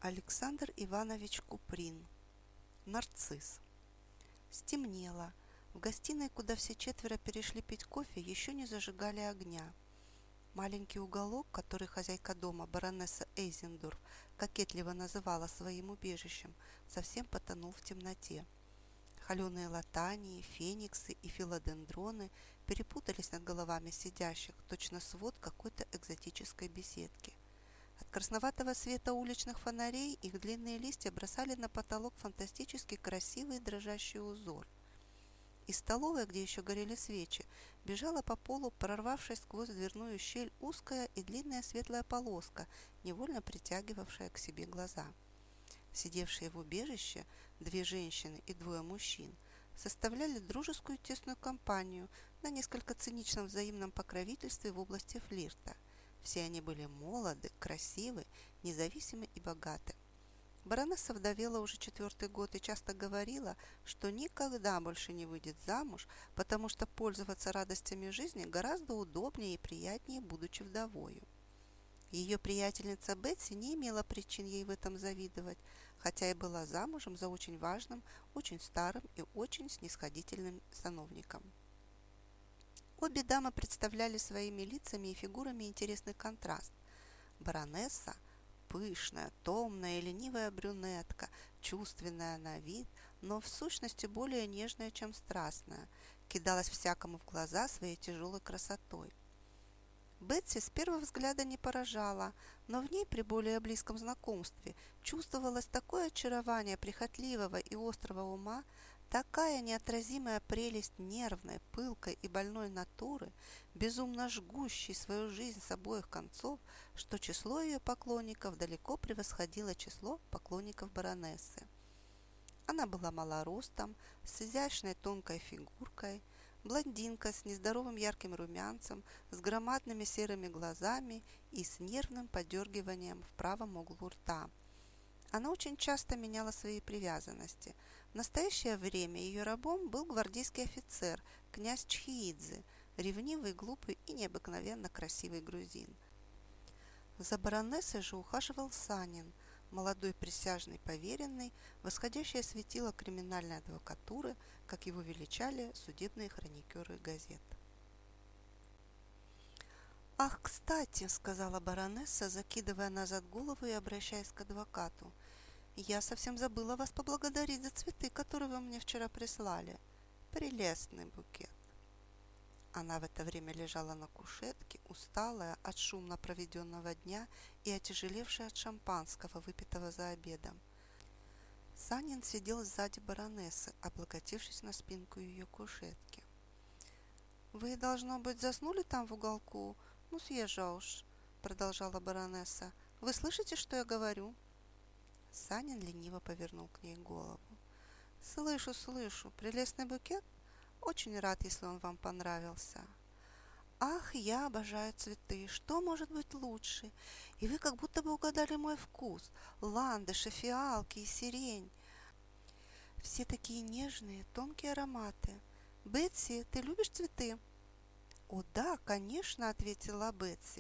Александр Иванович Куприн. Нарцисс. Стемнело. В гостиной, куда все четверо перешли пить кофе, еще не зажигали огня. Маленький уголок, который хозяйка дома, баронесса Эйзендорф, кокетливо называла своим убежищем, совсем потонул в темноте. Холеные латании, фениксы и филодендроны перепутались над головами сидящих, точно свод какой-то экзотической беседки. От красноватого света уличных фонарей их длинные листья бросали на потолок фантастически красивый дрожащий узор. Из столовой, где еще горели свечи, бежала по полу, прорвавшись сквозь дверную щель, узкая и длинная светлая полоска, невольно притягивавшая к себе глаза. Сидевшие в убежище, 2 женщины и 2 мужчин, составляли дружескую тесную компанию на несколько циничном взаимном покровительстве в области флирта. Все они были молоды, красивы, независимы и богаты. Баронесса вдовела уже 4-й год и часто говорила, что никогда больше не выйдет замуж, потому что пользоваться радостями жизни гораздо удобнее и приятнее, будучи вдовою. Ее приятельница Бетси не имела причин ей в этом завидовать, хотя и была замужем за очень важным, очень старым и очень снисходительным сановником. Обе дамы представляли своими лицами и фигурами интересный контраст. Баронесса – пышная, томная и ленивая брюнетка, чувственная на вид, но в сущности более нежная, чем страстная, кидалась всякому в глаза своей тяжелой красотой. Бетси с первого взгляда не поражала, но в ней при более близком знакомстве чувствовалось такое очарование прихотливого и острого ума, такая неотразимая прелесть нервной, пылкой и больной натуры, безумно жгущей свою жизнь с обоих концов, что число ее поклонников далеко превосходило число поклонников баронессы. Она была мала ростом, с изящной тонкой фигуркой, блондинка с нездоровым ярким румянцем, с громадными серыми глазами и с нервным подергиванием в правом углу рта. Она очень часто меняла свои привязанности. В настоящее время ее рабом был гвардейский офицер, князь Чхиидзе, ревнивый, глупый и необыкновенно красивый грузин. За баронессой же ухаживал Санин, молодой присяжный поверенный, восходящее светило криминальной адвокатуры, как его величали судебные хроникеры газет. «Ах, кстати», — сказала баронесса, закидывая назад голову и обращаясь к адвокату, «я совсем забыла вас поблагодарить за цветы, которые вы мне вчера прислали. Прелестный букет». Она в это время лежала на кушетке, усталая от шумно проведенного дня и отяжелевшая от шампанского, выпитого за обедом. Санин сидел сзади баронессы, облокотившись на спинку ее кушетки. «Вы, должно быть, заснули там в уголку? Ну, съезжа уж», — продолжала баронесса. «Вы слышите, что я говорю?» Санин лениво повернул к ней голову. «Слышу, слышу. Прелестный букет? Очень рад, если он вам понравился». «Ах, я обожаю цветы. Что может быть лучше? И вы как будто бы угадали мой вкус. Ландыши, фиалки и сирень. Все такие нежные, тонкие ароматы. Бетси, ты любишь цветы?» «О да, конечно», — ответила Бетси,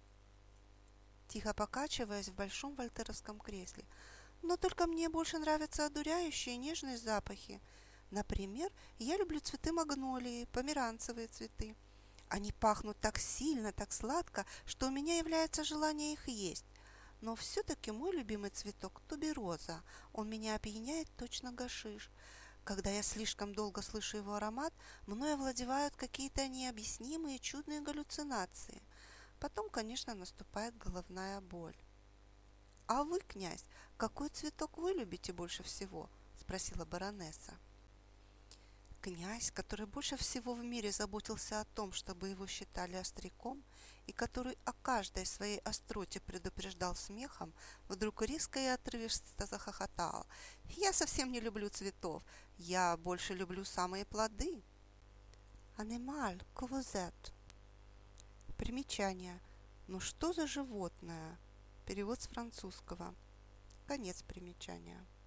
тихо покачиваясь в большом вольтеровском кресле. «Но только мне больше нравятся одуряющие нежные запахи. Например, я люблю цветы магнолии, померанцевые цветы. Они пахнут так сильно, так сладко, что у меня является желание их есть. Но все-таки мой любимый цветок – тубероза. Он меня опьяняет точно гашиш. Когда я слишком долго слышу его аромат, мною овладевают какие-то необъяснимые чудные галлюцинации. Потом, конечно, наступает головная боль». «А вы, князь, какой цветок вы любите больше всего?» – спросила баронесса. Князь, который больше всего в мире заботился о том, чтобы его считали остряком, и который о каждой своей остроте предупреждал смехом, вдруг резко и отрывисто захохотал. «Я совсем не люблю цветов, я больше люблю самые плоды». «Анималь, кувозет». Примечание. «Ну что за животное?» Перевод с французского. Конец примечания.